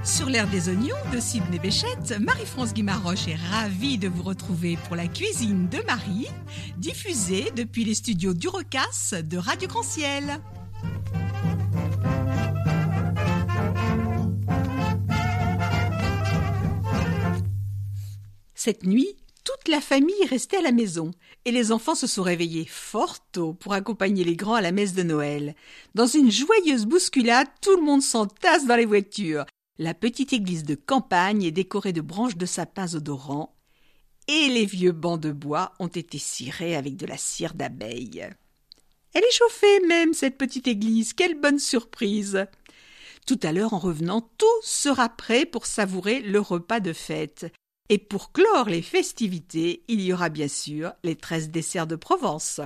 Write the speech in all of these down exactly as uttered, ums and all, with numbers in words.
Sur l'air des oignons de Sydney Béchette, Marie-France Guimaroche est ravie de vous retrouver pour la cuisine de Marie, diffusée depuis les studios du Rocas de Radio Grand Ciel. Cette nuit, toute la famille est restée à la maison et les enfants se sont réveillés fort tôt pour accompagner les grands à la messe de Noël. Dans une joyeuse bousculade, tout le monde s'entasse dans les voitures. La petite église de campagne est décorée de branches de sapins odorants et les vieux bancs de bois ont été cirés avec de la cire d'abeille. Elle est chauffée même, cette petite église, quelle bonne surprise! Tout à l'heure, en revenant, tout sera prêt pour savourer le repas de fête. Et pour clore les festivités, il y aura bien sûr les treize desserts de Provence.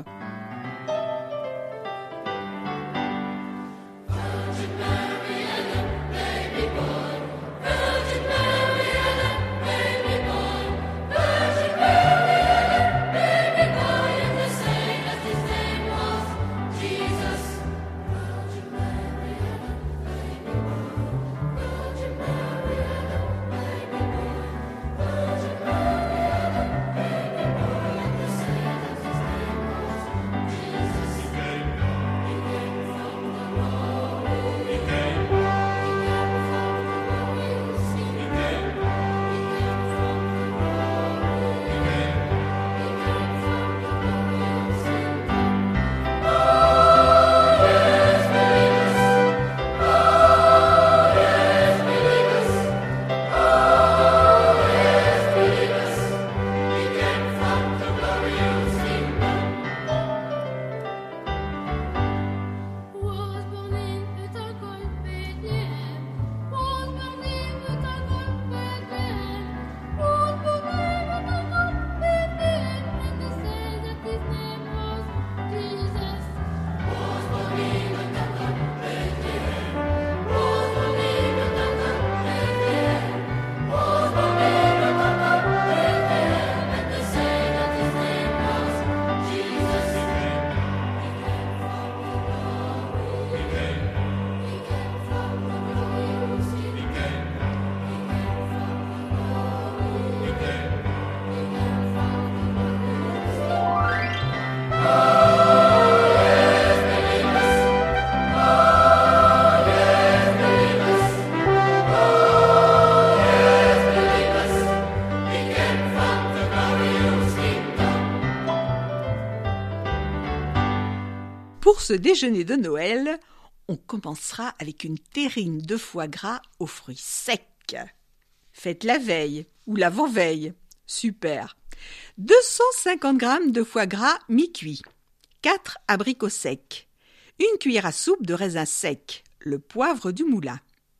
Pour ce déjeuner de Noël, on commencera avec une terrine de foie gras aux fruits secs. Faites la veille ou l'avant-veille. Super. deux cent cinquante grammes de foie gras mi-cuit. quatre abricots secs. Une cuillère à soupe de raisin sec, le poivre du moulin.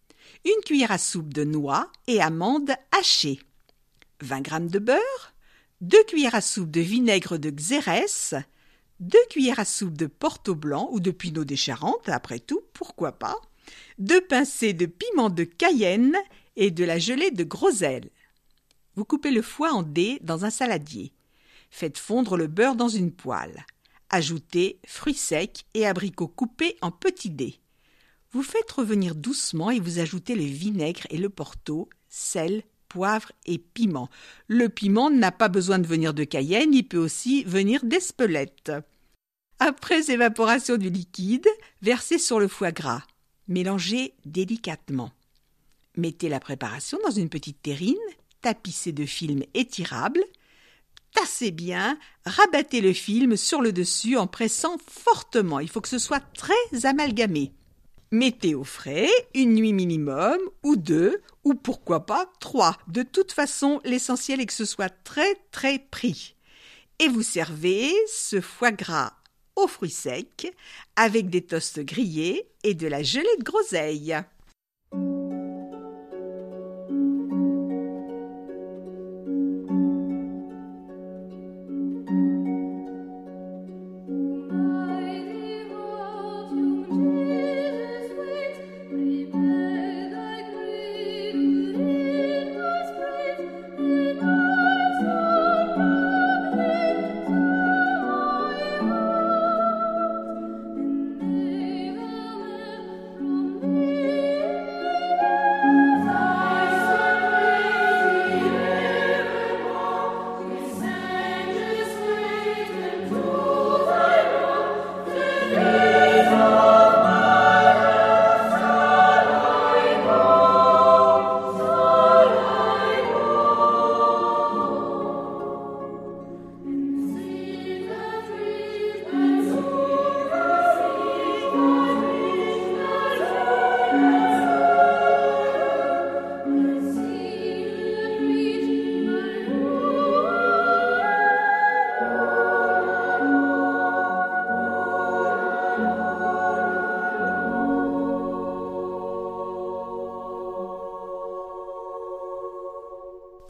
Une cuillère à soupe de noix et amandes hachées. vingt grammes de beurre. deux cuillères à soupe de vinaigre de Xérès. deux cuillères à soupe de Porto blanc ou de Pinot des Charentes, après tout, pourquoi pas, deux pincées de piment de Cayenne et de la gelée de groseille. Vous coupez le foie en dés dans un saladier. Faites fondre le beurre dans une poêle. Ajoutez fruits secs et abricots coupés en petits dés. Vous faites revenir doucement et vous ajoutez le vinaigre et le Porto, sel, poivre et piment. Le piment n'a pas besoin de venir de Cayenne, il peut aussi venir d'Espelette. Après évaporation du liquide, versez sur le foie gras. Mélangez délicatement. Mettez la préparation dans une petite terrine, tapissez de film étirable, tassez bien, rabattez le film sur le dessus en pressant fortement. Il faut que ce soit très amalgamé. Mettez au frais une nuit minimum, ou deux, ou pourquoi pas trois. De toute façon, l'essentiel est que ce soit très très pris. Et vous servez ce foie gras aux fruits secs avec des toasts grillés et de la gelée de groseille. From me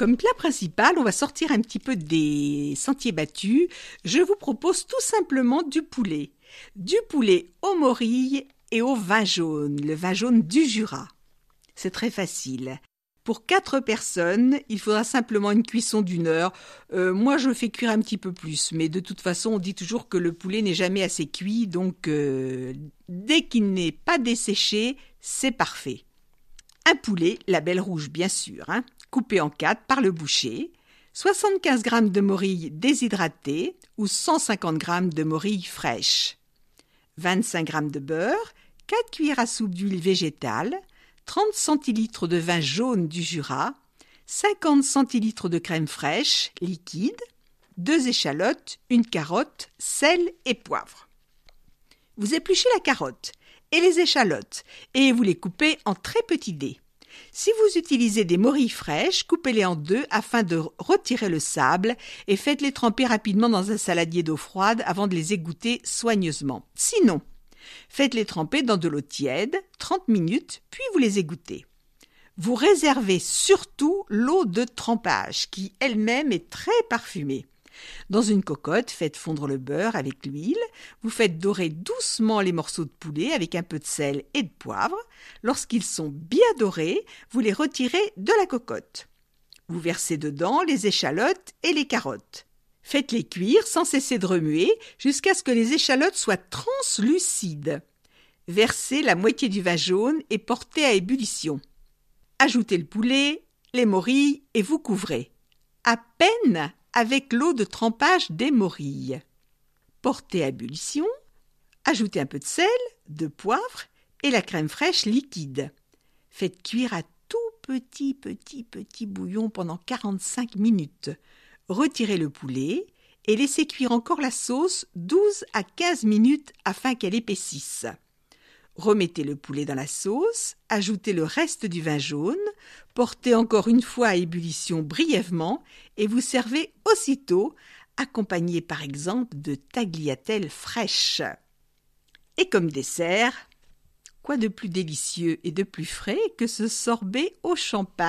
Comme plat principal, on va sortir un petit peu des sentiers battus. Je vous propose tout simplement du poulet. Du poulet aux morilles et au vin jaune, le vin jaune du Jura. C'est très facile. Pour quatre personnes, il faudra simplement une cuisson d'une heure. Euh, moi, je fais cuire un petit peu plus, mais de toute façon, on dit toujours que le poulet n'est jamais assez cuit, donc euh, dès qu'il n'est pas desséché, c'est parfait. Un poulet, la belle rouge bien sûr, hein, coupé en quatre par le boucher, soixante-quinze grammes de morilles déshydratées ou cent cinquante grammes de morilles fraîches, vingt-cinq grammes de beurre, quatre cuillères à soupe d'huile végétale, trente centilitres de vin jaune du Jura, cinquante centilitres de crème fraîche liquide, deux échalotes, une carotte, sel et poivre. Vous épluchez la carotte et les échalotes et vous les coupez en très petits dés. Si vous utilisez des morilles fraîches, coupez-les en deux afin de retirer le sable et faites-les tremper rapidement dans un saladier d'eau froide avant de les égoutter soigneusement. Sinon, faites-les tremper dans de l'eau tiède, trente minutes, puis vous les égouttez. Vous réservez surtout l'eau de trempage, qui elle-même est très parfumée. Dans une cocotte, faites fondre le beurre avec l'huile. Vous faites dorer doucement les morceaux de poulet avec un peu de sel et de poivre. Lorsqu'ils sont bien dorés, vous les retirez de la cocotte. Vous versez dedans les échalotes et les carottes. Faites-les cuire sans cesser de remuer jusqu'à ce que les échalotes soient translucides. Versez la moitié du vin jaune et portez à ébullition. Ajoutez le poulet, les morilles et vous couvrez. À peine avec l'eau de trempage des morilles. Portez à ébullition, ajoutez un peu de sel, de poivre et la crème fraîche liquide. Faites cuire à tout petit, petit, petit bouillon pendant quarante-cinq minutes. Retirez le poulet et laissez cuire encore la sauce douze à quinze minutes afin qu'elle épaississe. Remettez le poulet dans la sauce, ajoutez le reste du vin jaune, portez encore une fois à ébullition brièvement et vous servez aussitôt, accompagné par exemple de tagliatelles fraîches. Et comme dessert, quoi de plus délicieux et de plus frais que ce sorbet au champagne ?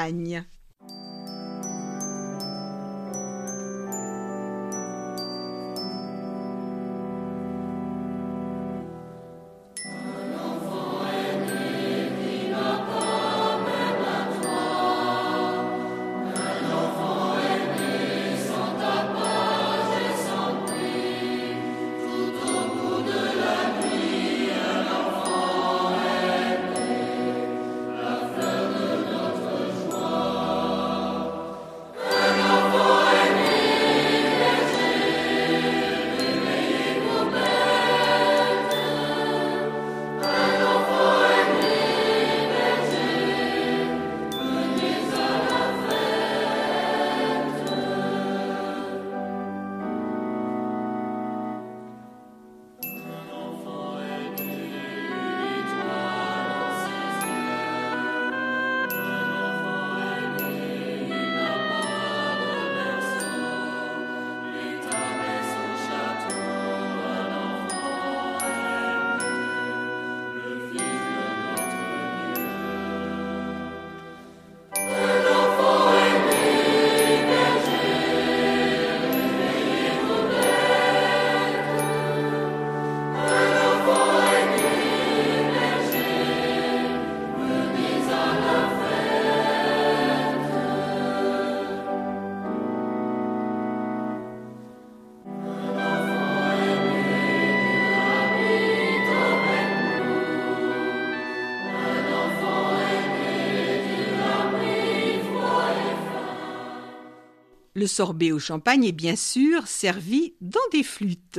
Le sorbet au champagne est bien sûr servi dans des flûtes.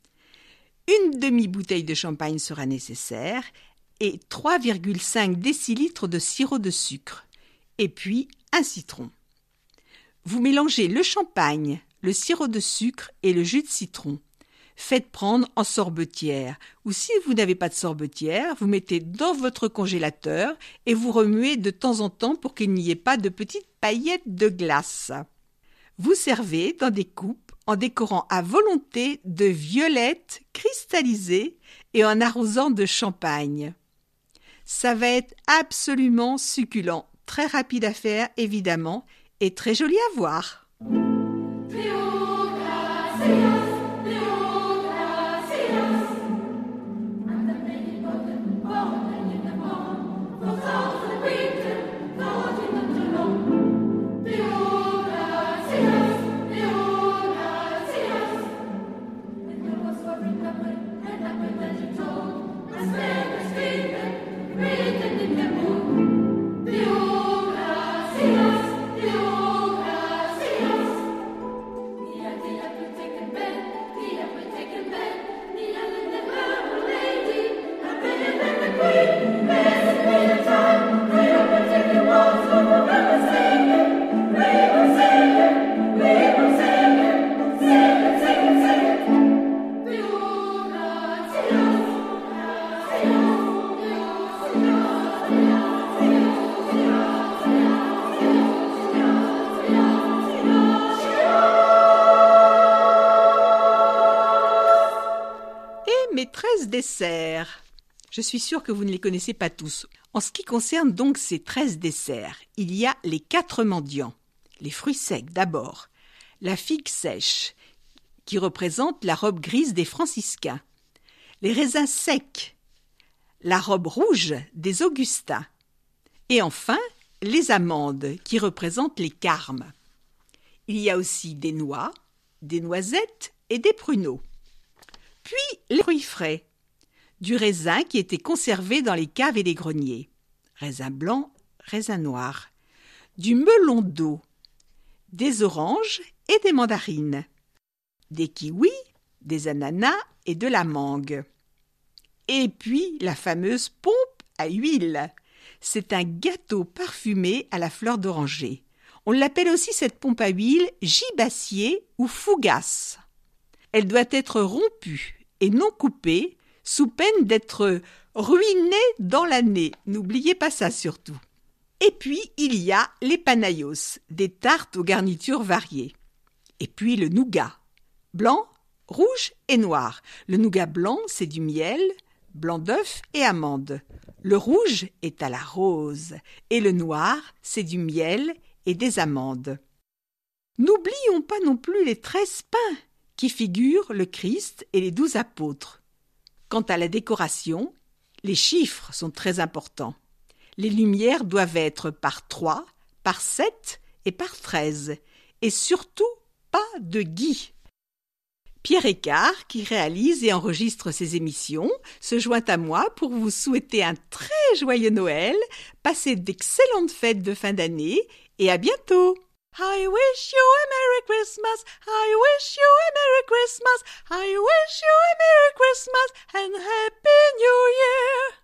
Une demi-bouteille de champagne sera nécessaire et trois virgule cinq décilitres de sirop de sucre, et puis un citron. Vous mélangez le champagne, le sirop de sucre et le jus de citron. Faites prendre en sorbetière, ou si vous n'avez pas de sorbetière, vous mettez dans votre congélateur et vous remuez de temps en temps pour qu'il n'y ait pas de petites paillettes de glace. Vous servez dans des coupes en décorant à volonté de violettes cristallisées et en arrosant de champagne. Ça va être absolument succulent, très rapide à faire évidemment et très joli à voir. Mes treize desserts. Je suis sûre que vous ne les connaissez pas tous. En ce qui concerne donc ces treize desserts, il y a les quatre mendiants. Les fruits secs d'abord. La figue sèche, qui représente la robe grise des franciscains. Les raisins secs, la robe rouge des augustins. Et enfin, les amandes, qui représentent les carmes. Il y a aussi des noix, des noisettes et des pruneaux. Puis les fruits frais, du raisin qui était conservé dans les caves et les greniers, raisin blanc, raisin noir, du melon d'eau, des oranges et des mandarines, des kiwis, des ananas et de la mangue. Et puis la fameuse pompe à huile. C'est un gâteau parfumé à la fleur d'oranger. On l'appelle aussi cette pompe à huile gibassier ou fougasse. Elle doit être rompue et non coupée, sous peine d'être ruinée dans l'année. N'oubliez pas ça surtout. Et puis, il y a les panayos, des tartes aux garnitures variées. Et puis le nougat, blanc, rouge et noir. Le nougat blanc, c'est du miel, blanc d'œuf et amande. Le rouge est à la rose et le noir, c'est du miel et des amandes. N'oublions pas non plus les treize pains qui figurent le Christ et les douze apôtres. Quant à la décoration, les chiffres sont très importants. Les lumières doivent être par trois, par sept et par treize, et surtout pas de gui. Pierre Écart, qui réalise et enregistre ces émissions, se joint à moi pour vous souhaiter un très joyeux Noël, passez d'excellentes fêtes de fin d'année et à bientôt. I wish you a Merry Christmas, I wish you a Merry Christmas, I wish you a Merry Christmas and Happy New Year.